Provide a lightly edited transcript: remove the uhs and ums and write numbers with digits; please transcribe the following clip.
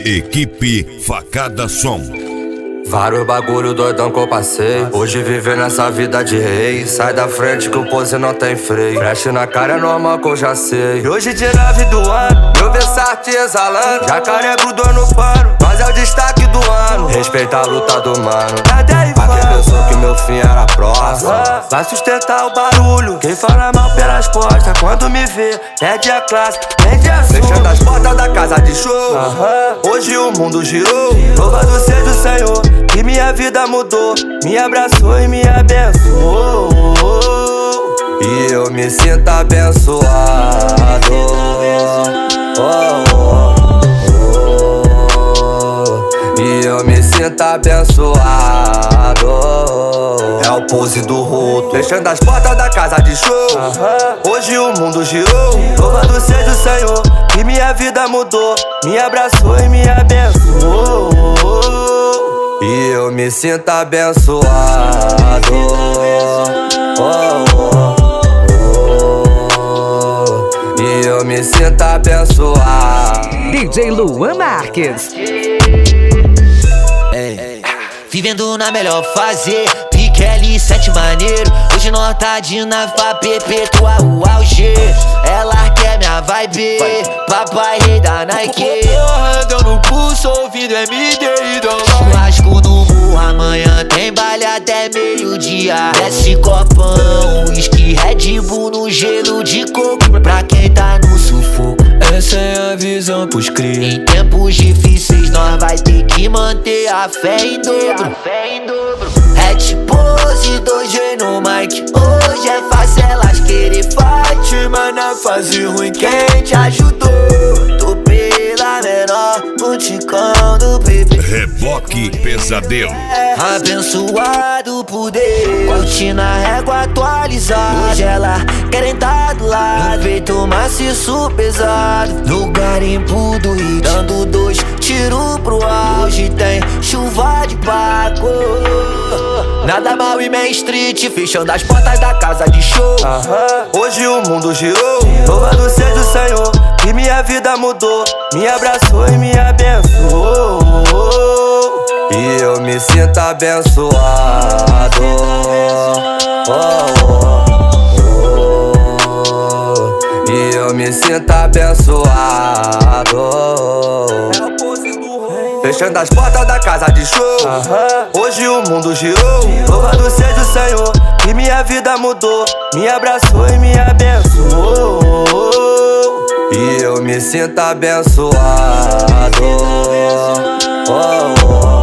Equipe Facada Som. Vários bagulho doidão que eu passei. Hoje viver nessa vida de rei. Sai da frente que o pose não tem freio. Flash na cara é normal que eu já sei. E hoje de 9 do ano, meu Versace exalando. Jacaré grudou no pano, mas é o destaque do ano. Respeita a luta do mano. Pra quem pensou que meu fim era próximo, vai sustentar o barulho. Quem fala mal pelas costas, quando me vê, perde a classe, perde a sua. Fechando as portas da casa de show. Hoje o mundo girou. Louvado seja o Senhor, que minha vida mudou, me abraçou e me abençoou. E eu me sinto abençoado. E eu me sinto abençoado. É o pose do roto, fechando as portas da casa de show. Hoje o mundo girou. Louvado seja o Senhor, que minha vida mudou, me abraçou e me abençoou. E eu me sinto abençoado. E eu me sinto abençoado. DJ Luan Marques. Vivendo na melhor fase, Piqueli, 7 maneiro. Hoje nós tá de nave pra perpetuar o auge. Ela quer minha vibe, papai rei da Nike. Porra, deu no pulso, ouvindo MD e dólar. Churrasco no morro, amanhã tem baile até meio-dia. Desce copão, whisky, Red Bull no gelo de coco. Pra quem tá no sufoco, essa é a visão pros cria. Em tempos difíceis nós vai ter que manter a fé em dobro. Hat pose, 2G no mic. Hoje é fácil elas querer fight, mas na fase ruim quem te ajudou? Tô pela menor, multicão do bebê. Reboque Pesadelo. Abençoado por Deus, curte na régua atualizada. Hoje ela querem tá do lado, no peito maciço pesado. No garimpo do hit, dando 2 tiros pro auge. Tem chuva de Paco, nada mal e Main Street, fechando as portas da casa de show. Hoje o mundo girou. Louvado seja o Senhor, que minha vida mudou, me abraçou e me abençoou. E eu me sinto abençoado. E eu me sinto abençoado. Fechando as portas da casa de show. Hoje o mundo girou. Louvado seja o Senhor, que minha vida mudou, me abraçou e me abençoou. E eu me sinto abençoado.